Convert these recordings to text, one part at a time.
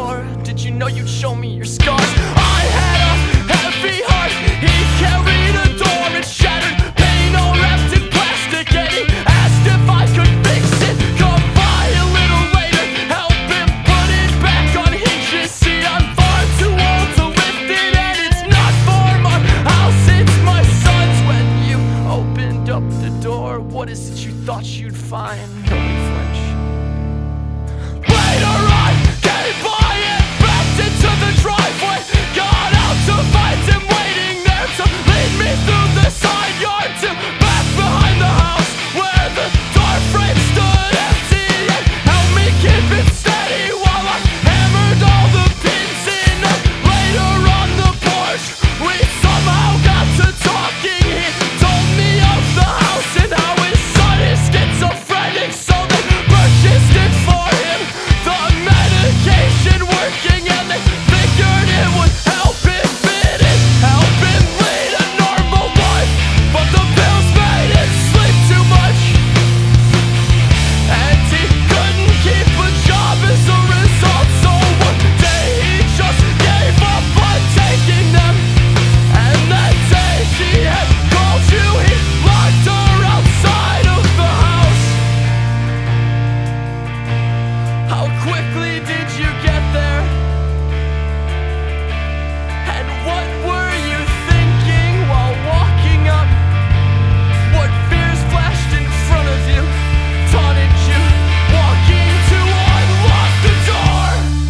door. Did you know you'd show me your scars? I had a heavy heart, he carried a door and shattered pain all wrapped in plastic, and he asked if I could fix it. Come by a little later, help him put it back on hinges. See, I'm far too old to lift it, and it's not for my house, it's my son's. When you opened up the door, what is it you thought you'd find? Nobody flinch. Later on, came by and backed into the driveway. Got out to find him waiting there to lead me through the side yard to back behind the house where the door frame stood empty, and helped me keep it steady while I hammered all the pins in. Later on the porch, we somehow got to talking. He told me of the house and how his son is schizophrenic, so they purchased it for him, the medication working, and they figured it would help him fit in, help him lead a normal life. But the pills made him sleep too much, and he couldn't keep a job as a result. So one day he just gave up on taking them, and that day she had called you, he locked her outside of the house. How quickly did you get there? And what were you thinking while walking up? What fears flashed in front of you, taunted you, walking to unlock the door?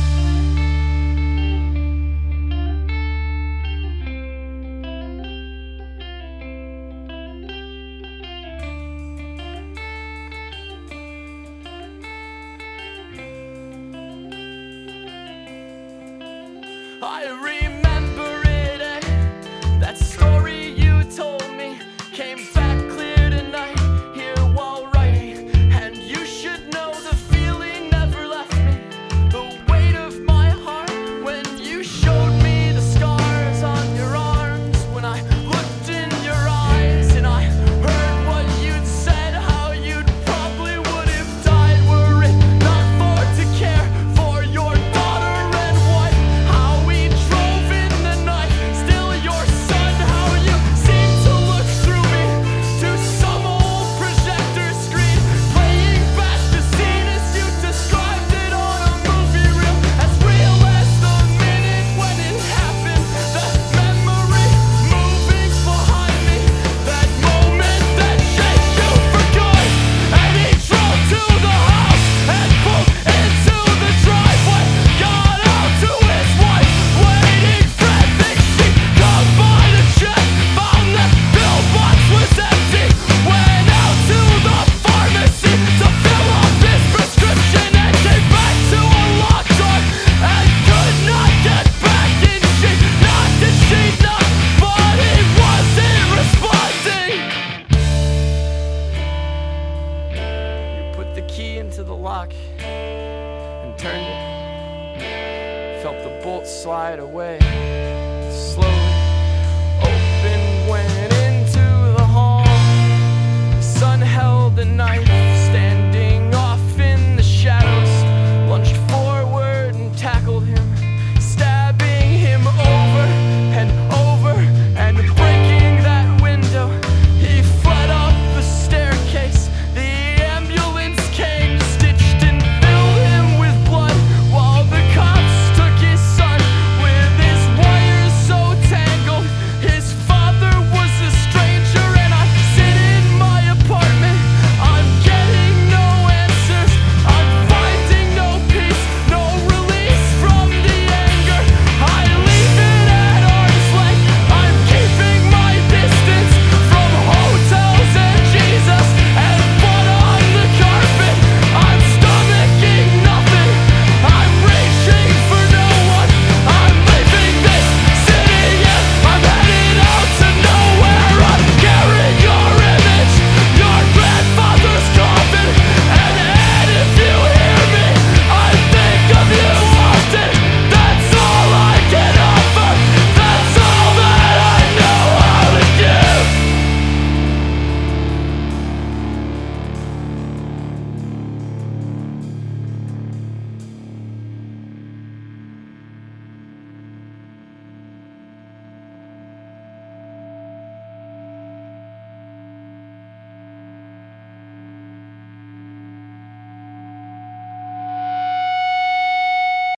I remember it, that story you told me came back clear tonight, here while writing. And you should know the feeling never left me, the weight of my heart when you showed me the scars on your arms. When I looked in your eyes and I heard what you'd said, how you'd probably would have died, were it not for to care for your daughter and what, how we drove in the night, still your son, how you seemed to look through me to some old projector screen, playing back the scene as you described it on a movie reel, as real as the minute when it happened, that memory moving behind me, that moment that changed you for good. And he drove to the house and pulled into the driveway, got out to his wife waiting frantic. She come by to check, found that pill box was empty, went out to the pharmacy to fill up his prescription, and came back to a locked door and could not get back in. She knocked and she knocked, but he wasn't responding. You put the key into the lock and turned it, felt the bolt slide away, slowly opened, went into the hall. The son held the knife